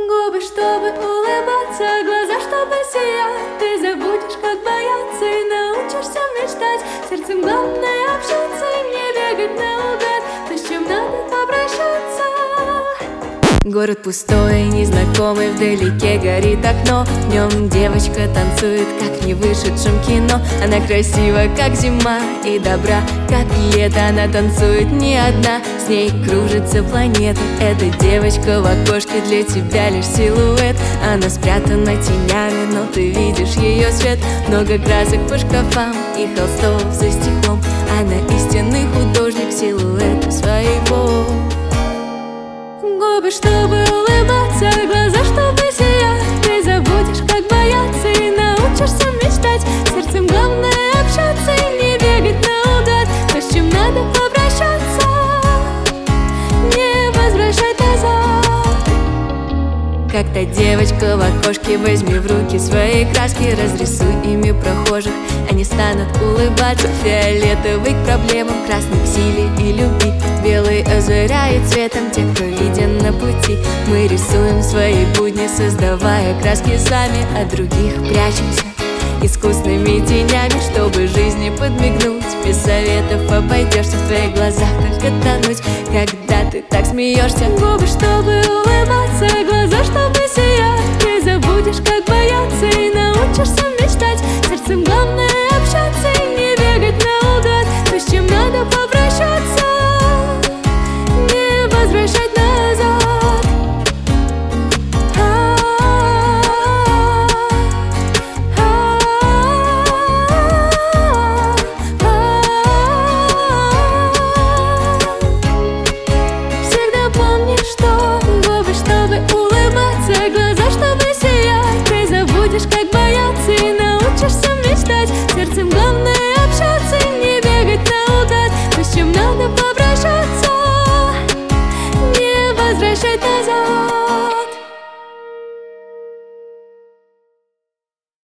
Губы, чтобы улыбаться, глаза, чтобы сиять. Ты забудешь, как бояться, и научишься мечтать. Сердцем главное общаться и не бегать наугад. То, с чем надо попрощаться. Город пустой, незнакомый, вдалеке горит окно. В нем девочка танцует, как в невышедшем кино. Она красива, как зима, и добра, как лето. Она танцует не одна, с ней кружится планета. Эта девочка в окошке, для тебя лишь силуэт. Она спрятана тенями, но ты видишь ее свет. Много красок по шкафам и холстов за стеклом. Она истинный художник силуэта своего. Губы, чтобы улыбаться, глаза, чтобы сиять. Ты забудешь, как бояться, и научишься мечтать. Сердцем главное общаться и не бегать наугад. То, с чем надо попрощаться, не возвращать назад. Как та девочка в окошке, возьми в руки свои краски. Разрисуй ими прохожих, они станут улыбаться. Фиолетовый к проблемам, красный к силе и любви. Белый озаряет цветом тех, кто виден на пути. Мы рисуем свои будни, создавая краски сами. От других прячемся искусными тенями, чтобы жизни подмигнуть. Без советов обойдешься, в твоих глазах только тонуть, когда ты так смеешься. Губы, чтобы улыбаться, глаза, чтобы сиять. Ты забудешь, как бояться, и научишься мечтать. Сердцем главное общаться и не бегать наугад. То, с чем надо попрощаться, не возвращать назад. Всегда помни, что губы, чтобы улыбаться, глаза, чтобы сиять. Ты забудешь, как бояться, и научишься мечтать. Сердцем главное общаться и не бегать наугад. То, с чем надо попрощаться, не возвращать назад.